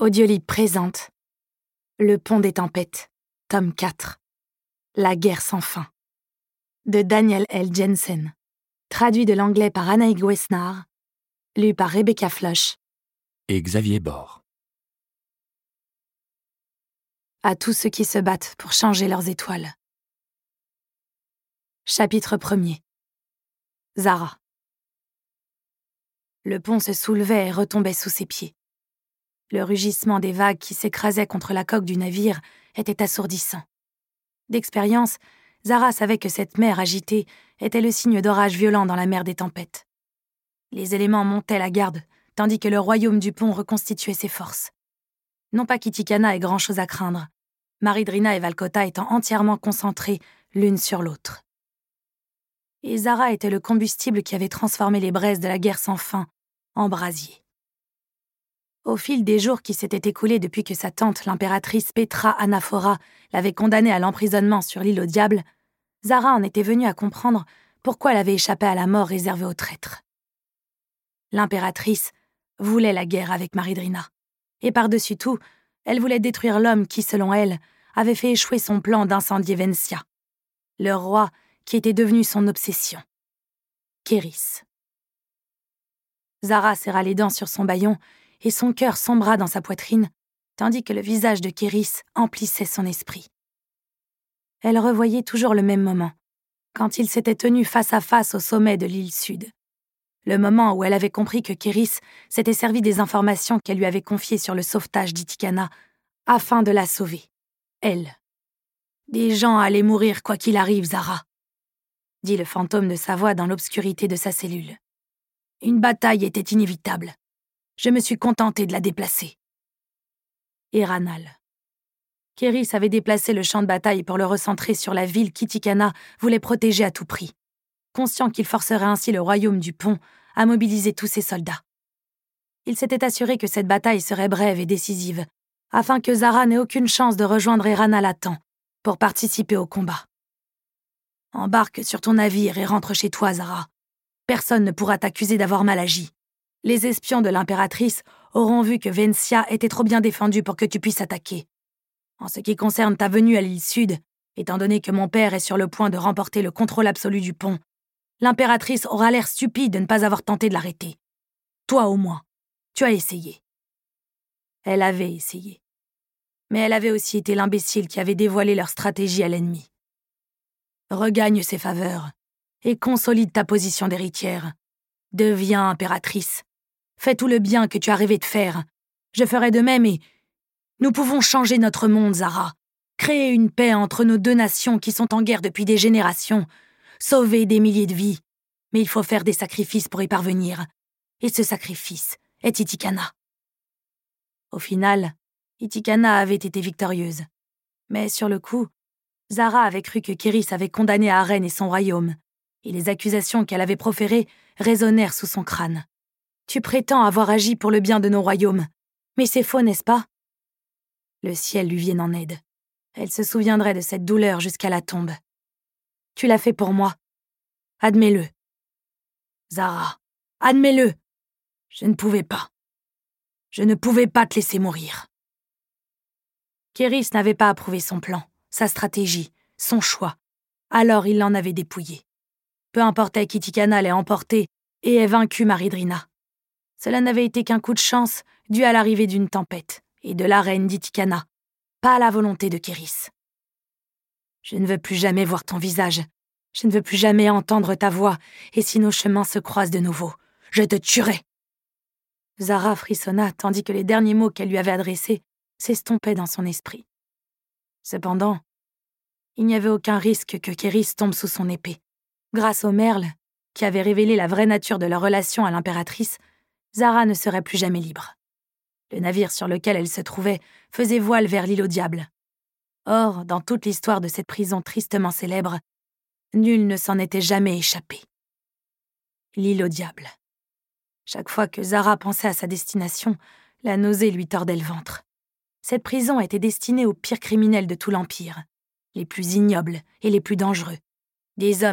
Audiolib présente Le Pont des Tempêtes, tome 4. La guerre sans fin. De Daniel L. Jensen. Traduit de l'anglais par Anaïg Wesnar. Lu par Rebecca Floch. Et Xavier Bord. À tous ceux qui se battent pour changer leurs étoiles. Chapitre 1er. Zara. Le pont se soulevait et retombait sous ses pieds. Le rugissement des vagues qui s'écrasaient contre la coque du navire était assourdissant. D'expérience, Zara savait que cette mer agitée était le signe d'orage violent dans la mer des tempêtes. Les éléments montaient la garde, tandis que le royaume du pont reconstituait ses forces. Non pas qu'Itikana ait grand-chose à craindre, Maridrina et Valkota étant entièrement concentrées l'une sur l'autre. Et Zara était le combustible qui avait transformé les braises de la guerre sans fin en brasier. Au fil des jours qui s'étaient écoulés depuis que sa tante, l'impératrice Petra Anaphora, l'avait condamnée à l'emprisonnement sur l'île au diable, Zara en était venue à comprendre pourquoi elle avait échappé à la mort réservée aux traîtres. L'impératrice voulait la guerre avec Maridrina. Et par-dessus tout, elle voulait détruire l'homme qui, selon elle, avait fait échouer son plan d'incendier Vencia, le roi qui était devenu son obsession. Kéris. Zara serra les dents sur son bâillon et son cœur sombra dans sa poitrine, tandis que le visage de Kéris emplissait son esprit. Elle revoyait toujours le même moment, quand ils s'étaient tenus face à face au sommet de l'île Sud. Le moment où elle avait compris que Kéris s'était servi des informations qu'elle lui avait confiées sur le sauvetage d'Itikana afin de la sauver. Elle. « Des gens allaient mourir quoi qu'il arrive, Zara », dit le fantôme de sa voix dans l'obscurité de sa cellule. Une bataille était inévitable. Je me suis contentée de la déplacer. Et Ranal. Kéris avait déplacé le champ de bataille pour le recentrer sur la ville qu'Itikana voulait protéger à tout prix, conscient qu'il forcerait ainsi le royaume du pont à mobiliser tous ses soldats. Il s'était assuré que cette bataille serait brève et décisive, afin que Zara n'ait aucune chance de rejoindre Ranal à temps pour participer au combat. Embarque sur ton navire et rentre chez toi, Zara. Personne ne pourra t'accuser d'avoir mal agi. Les espions de l'impératrice auront vu que Vencia était trop bien défendue pour que tu puisses attaquer. En ce qui concerne ta venue à l'île Sud, étant donné que mon père est sur le point de remporter le contrôle absolu du pont, l'impératrice aura l'air stupide de ne pas avoir tenté de l'arrêter. Toi au moins, tu as essayé. Elle avait essayé. Mais elle avait aussi été l'imbécile qui avait dévoilé leur stratégie à l'ennemi. Regagne ses faveurs et consolide ta position d'héritière. Deviens impératrice. Fais tout le bien que tu as rêvé de faire. Je ferai de même et... Nous pouvons changer notre monde, Zara. Créer une paix entre nos deux nations qui sont en guerre depuis des générations. Sauver des milliers de vies. Mais il faut faire des sacrifices pour y parvenir. Et ce sacrifice est Itikana. Au final, Itikana avait été victorieuse. Mais sur le coup, Zara avait cru que Kéris avait condamné Aren et son royaume, et les accusations qu'elle avait proférées résonnèrent sous son crâne. Tu prétends avoir agi pour le bien de nos royaumes, mais c'est faux, n'est-ce pas? Le ciel lui vienne en aide. Elle se souviendrait de cette douleur jusqu'à la tombe. Tu l'as fait pour moi. Admets-le. Zara, admets-le. Je ne pouvais pas. Je ne pouvais pas te laisser mourir. Kéris n'avait pas approuvé son plan, sa stratégie, son choix. Alors il l'en avait dépouillé. Peu importait qu'Itikana l'ait emporté et ait vaincu Maridrina. Cela n'avait été qu'un coup de chance dû à l'arrivée d'une tempête et de la reine d'Itikana, pas à la volonté de Kéris. Je ne veux plus jamais voir ton visage. Je ne veux plus jamais entendre ta voix, et si nos chemins se croisent de nouveau, je te tuerai. Zara frissonna tandis que les derniers mots qu'elle lui avait adressés s'estompaient dans son esprit. Cependant, il n'y avait aucun risque que Kéris tombe sous son épée. Grâce au merle, qui avait révélé la vraie nature de leur relation à l'impératrice, Zara ne serait plus jamais libre. Le navire sur lequel elle se trouvait faisait voile vers l'île au diable. Or, dans toute l'histoire de cette prison tristement célèbre, nul ne s'en était jamais échappé. L'île au diable. Chaque fois que Zara pensait à sa destination, la nausée lui tordait le ventre. Cette prison était destinée aux pires criminels de tout l'Empire, les plus ignobles et les plus dangereux, des hommes